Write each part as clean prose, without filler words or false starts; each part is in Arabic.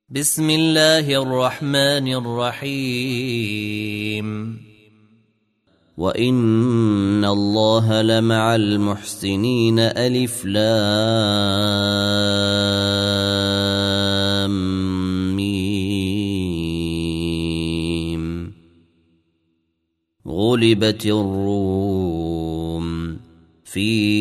بسم الله الرحمن الرحيم وإن الله لمع المحسنين ألف لام ميم غلبت الروم في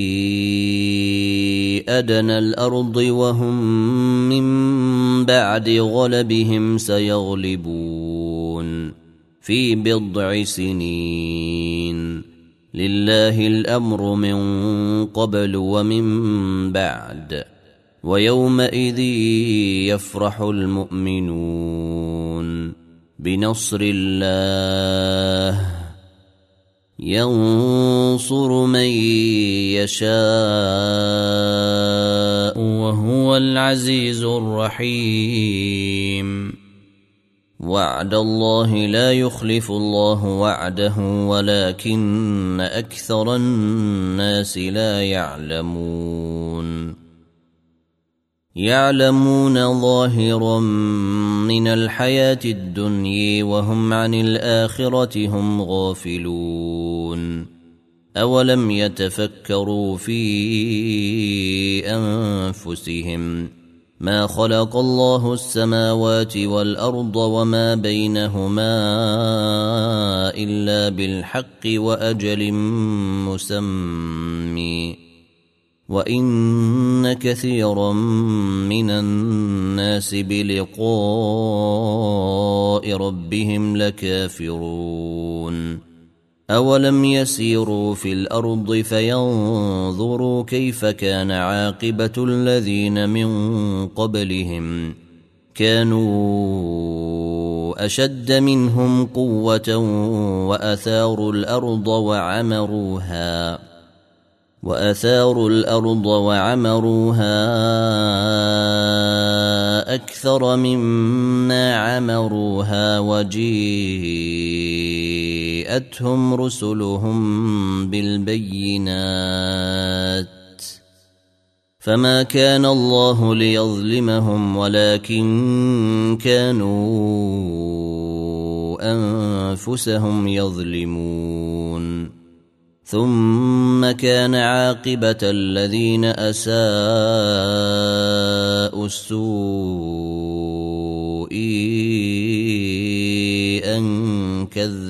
أدنى الأرض وهم من بعد غلبهم سيغلبون في بضع سنين لله الأمر من قبل ومن بعد ويومئذ يفرح المؤمنون بنصر الله ينصر من يشاء وهو العزيز الرحيم وعد الله لا يخلف الله وعده ولكن أكثر الناس لا يعلمون ظاهرا من الحياة الدنيا وهم عن الآخرة هم غافلون أولم يتفكروا في أنفسهم ما خلق الله السماوات والأرض وما بينهما إلا بالحق وأجل مسمى وإن كثيرا من الناس بلقاء ربهم لكافرون أولم يسيروا في الأرض فينظروا كيف كان عاقبة الذين من قبلهم كانوا أشد منهم قوة وأثاروا الأرض وعمروها أكثر مما عمروها وجيءتهم رسلهم بالبينات فما كان الله ليظلمهم ولكن كانوا أنفسهم يظلمون ثم كان عاقبة الذين أساءوا السوء أن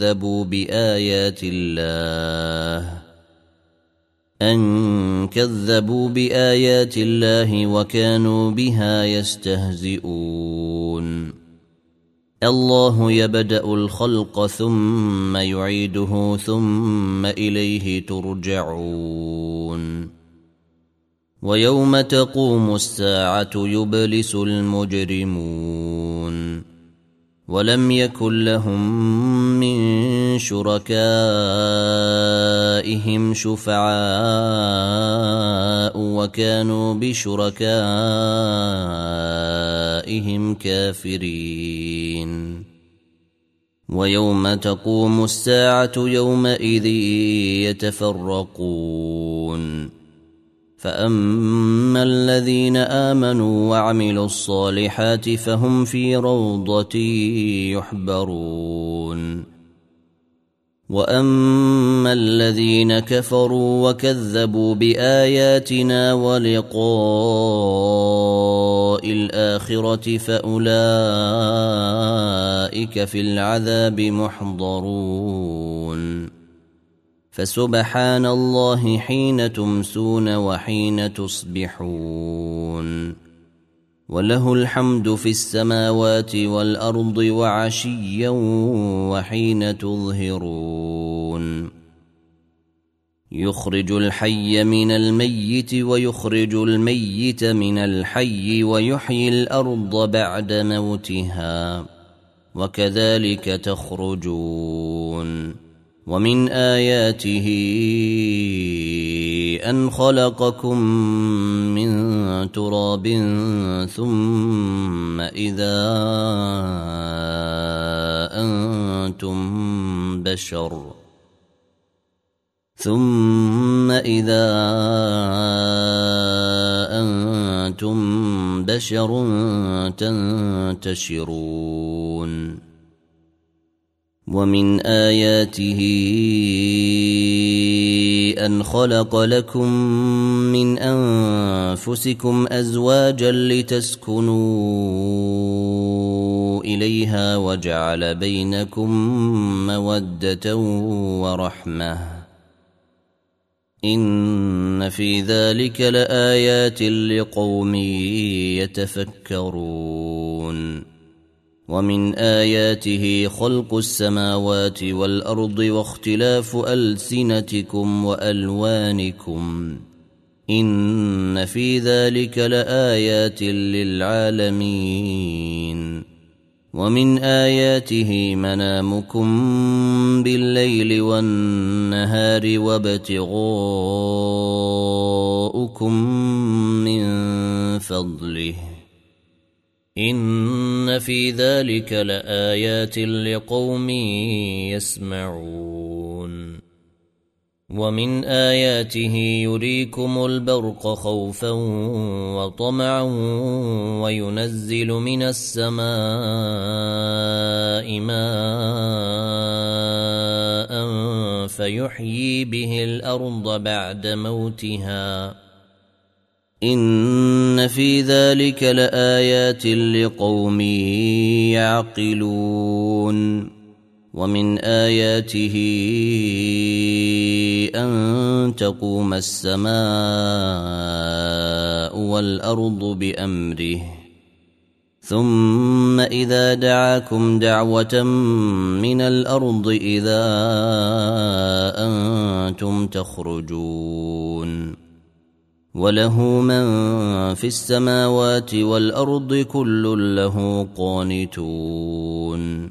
كذبوا بآيات الله وكانوا بها يستهزئون الله يبدأ الخلق ثم يعيده ثم إليه ترجعون ويوم تقوم الساعة يبلس المجرمون ولم يكن لهم من شركائهم شفعاء وكانوا بشركائهم كافرين ويوم تقوم الساعة يومئذ يتفرقون فأما الذين آمنوا وعملوا الصالحات فهم في روضة يحبرون وأما الذين كفروا وكذبوا بآياتنا ولقاء الآخرة فأولئك في العذاب محضرون فسبحان الله حين تمسون وحين تصبحون وله الحمد في السماوات والأرض وعشيا وحين تظهرون يخرج الحي من الميت ويخرج الميت من الحي ويحيي الأرض بعد موتها وكذلك تخرجون ومن آياته أن خلقكم من تراب ثم إذا أنتم بشر تنتشرون ومن آياته أن خلق لكم من أنفسكم أزواجا لتسكنوا إليها وجعل بينكم مودة ورحمة إن في ذلك لآيات لقوم يتفكرون ومن آياته خلق السماوات والأرض واختلاف ألسنتكم وألوانكم إن في ذلك لآيات للعالمين ومن آياته منامكم بالليل والنهار وابتغاؤكم من فضله إن في ذلك لآيات لقوم يسمعون ومن آياته يريكم البرق خوفا وطمعا وينزل من السماء ماء فيحيي به الأرض بعد موتها إن في ذلك لآيات لقوم يعقلون ومن آياته أن تقوم السماء والأرض بأمره ثم إذا دعاكم دعوة من الأرض إذا أنتم تخرجون وله من في السماوات والأرض كل له قانتون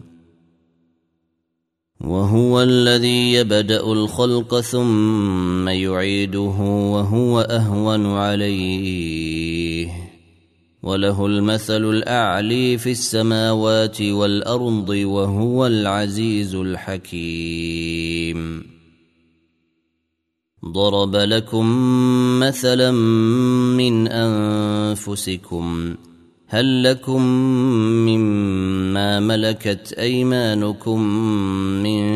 وهو الذي يبدأ الخلق ثم يعيده وهو أهون عليه وله المثل الأعلى في السماوات والأرض وهو العزيز الحكيم ضرب لكم مثلا من أنفسكم هل لكم مما ملكت أيمانكم من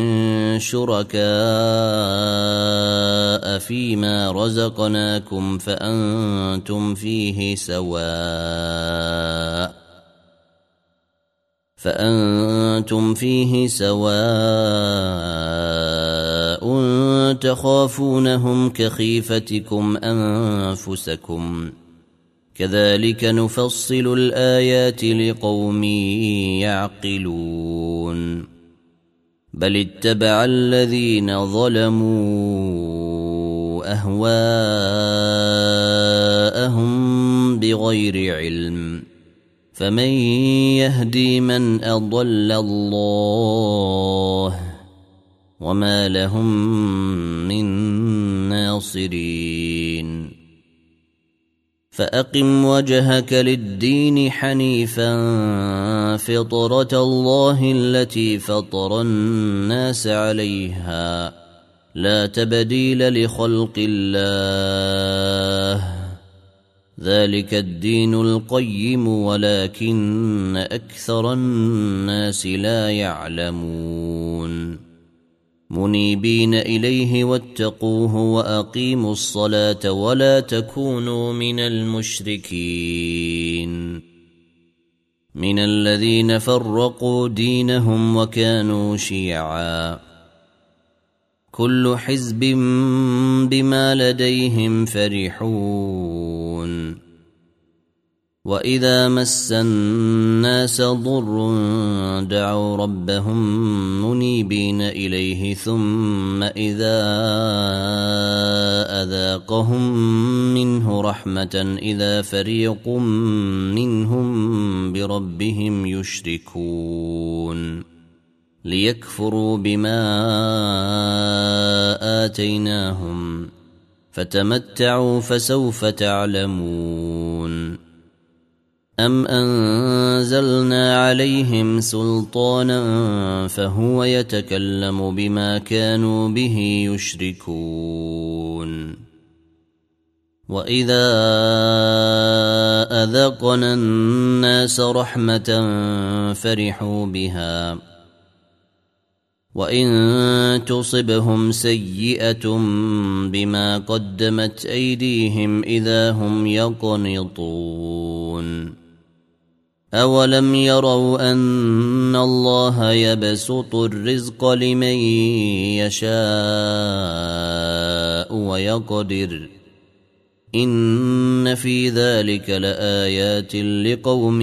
شركاء فيما رزقناكم فأنتم فيه سواء تخافونهم كخيفتكم أنفسكم كذلك نفصل الآيات لقوم يعقلون بل اتبع الذين ظلموا أهواءهم بغير علم فمن يهدي من أضل الله وما لهم من ناصرين فأقم وجهك للدين حنيفا فطرة الله التي فطر الناس عليها لا تبديل لخلق الله ذلك الدين القيم ولكن أكثر الناس لا يعلمون منيبين إليه واتقوه وأقيموا الصلاة ولا تكونوا من المشركين من الذين فرقوا دينهم وكانوا شيعا كل حزب بما لديهم فرحون وإذا مس الناس ضر دعوا ربهم منيبين إليه ثم إذا أذاقهم منه رحمة إذا فريق منهم بربهم يشركون ليكفروا بما آتيناهم فتمتعوا فسوف تعلمون أم أنزلنا عليهم سلطانا فهو يتكلم بما كانوا به يشركون وإذا أذقنا الناس رحمة فرحوا بها وإن تصبهم سيئة بما قدمت أيديهم إذا هم يقنطون أولم يروا أن الله يبسط الرزق لمن يشاء ويقدر إن في ذلك لآيات لقوم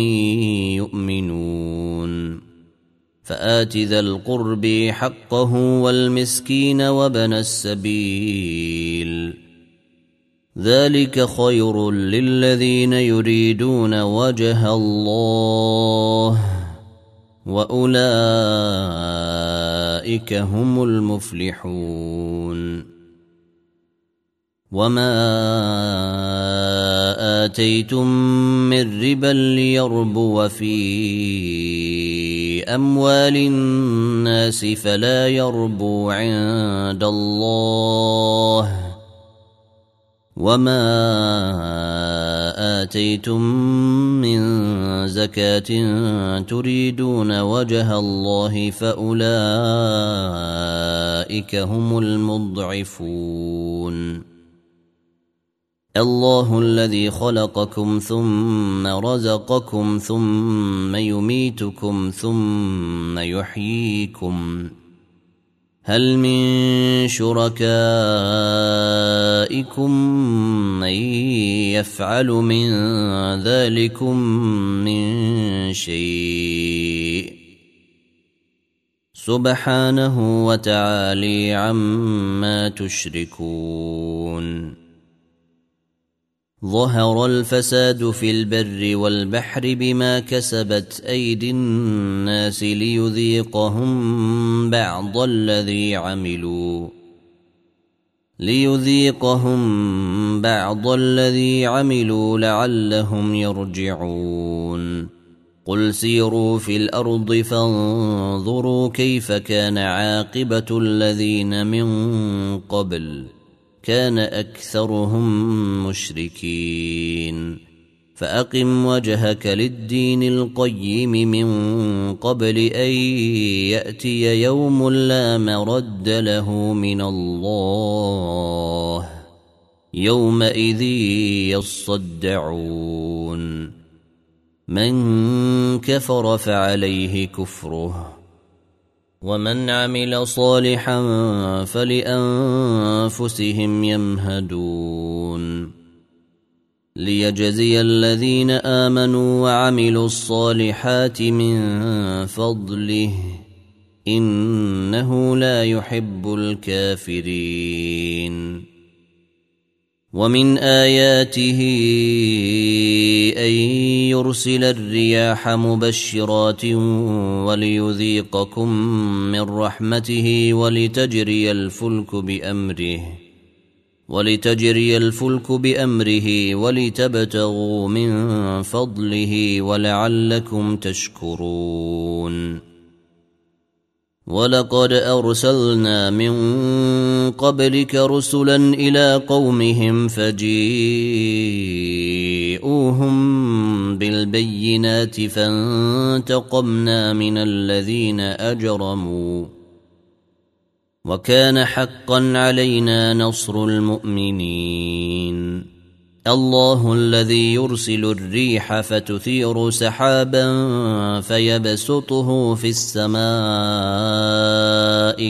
يؤمنون فآت ذا القرب حقه والمسكين وابن السبيل ذلك خير للذين يريدون وجه الله وأولئك هم المفلحون وما آتيتم من ربا ليربو في أموال الناس فلا يربو عند الله وما آتيتم من زكاة تريدون وجه الله فأولئك هم المضعفون الله الذي خلقكم ثم رزقكم ثم يميتكم ثم يحييكم هل من شركائكم من يفعل من ذلكم من شيء سبحانه وتعالى عما تشركون ظهر الفساد في البر والبحر بما كسبت أيدي الناس ليذيقهم بعض الذي عملوا لعلهم يرجعون قل سيروا في الأرض فانظروا كيف كان عاقبة الذين من قبل كان أكثرهم مشركين فأقم وجهك للدين القيم من قبل أن يأتي يوم لا مرد له من الله يومئذ يصدعون من كفر فعليه كفره ومن عمل صالحا فلأنفسهم يمهدون ليجزي الذين آمنوا وعملوا الصالحات من فضله إنه لا يحب الكافرين ومن آياته أن يرسل الرياح مبشرات وليذيقكم من رحمته ولتجري الفلك بأمره ولتبتغوا من فضله ولعلكم تشكرون ولقد أرسلنا من قبلك رسلا إلى قومهم فجيءوهم بالبينات فانتقمنا من الذين أجرموا وكان حقا علينا نصر المؤمنين الله الذي يرسل الريح فتثير سحابا فيبسطه في السماء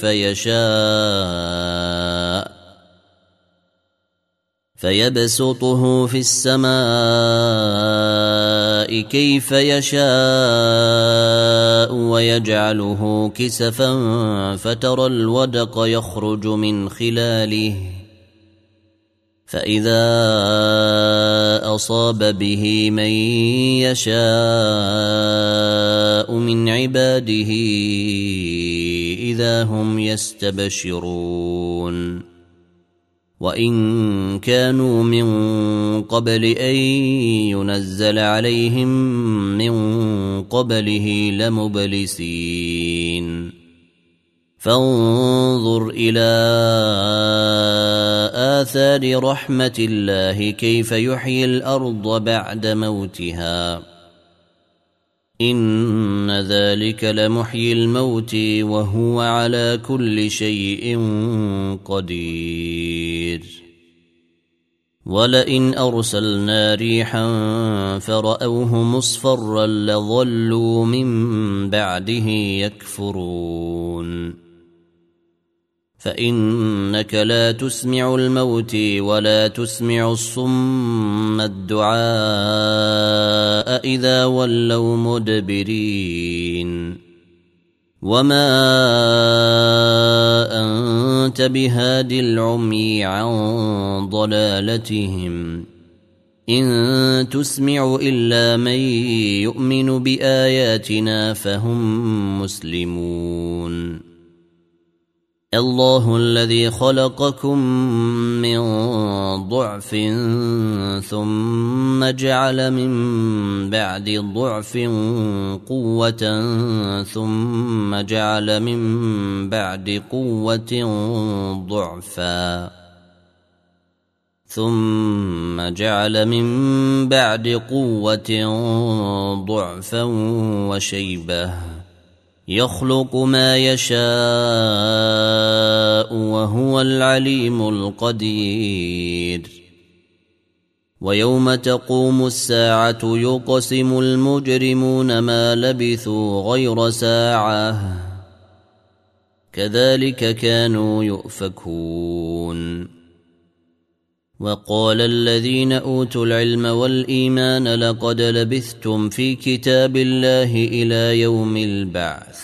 كيف يشاء ويجعله كسفا فترى الودق يخرج من خلاله فإذا أصاب به من يشاء من عباده إذا هم يستبشرون وإن كانوا من قبل أن ينزل عليهم من قبله لمبلسين فانظر إلى آثار رحمة الله كيف يحيي الأرض بعد موتها إن ذلك لمحيي الموت وهو على كل شيء قدير ولئن أرسلنا ريحا فرأوه مصفرا لظلوا من بعده يكفرون فإنك لا تسمع الموت ولا تسمع الصم الدعاء إذا ولوا مدبرين وما أنت بهاد العمي عن ضلالتهم إن تسمع إلا من يؤمن بآياتنا فهم مسلمون الله الذي خلقكم من ضعف ثم جعل من بعد ضعف قوة ثم جعل من بعد قوة ضعفا ثم جعل من بعد قوة ضعفا وشيبة يخلق ما يشاء وهو العليم القدير ويوم تقوم الساعة يقسم المجرمون ما لبثوا غير ساعة كذلك كانوا يؤفكون وقال الذين أوتوا العلم والإيمان لقد لبثتم في كتاب الله إلى يوم البعث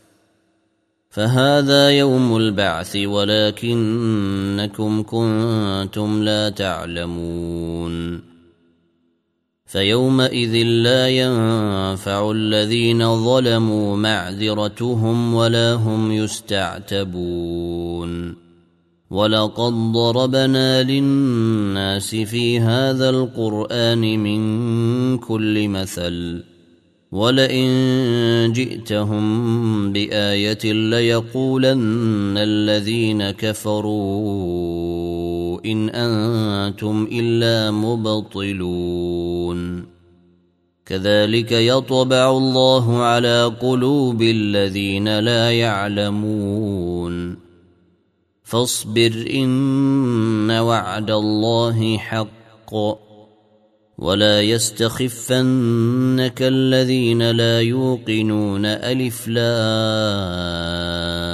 فهذا يوم البعث ولكنكم كنتم لا تعلمون فيومئذ لا ينفع الذين ظلموا معذرتهم ولا هم يستعتبون ولقد ضربنا للناس في هذا القرآن من كل مثل ولئن جئتهم بآية ليقولن الذين كفروا إن أنتم إلا مبطلون كذلك يطبع الله على قلوب الذين لا يعلمون فاصبر إن وعد الله حق ولا يستخفنك الذين لا يوقنون ألف لام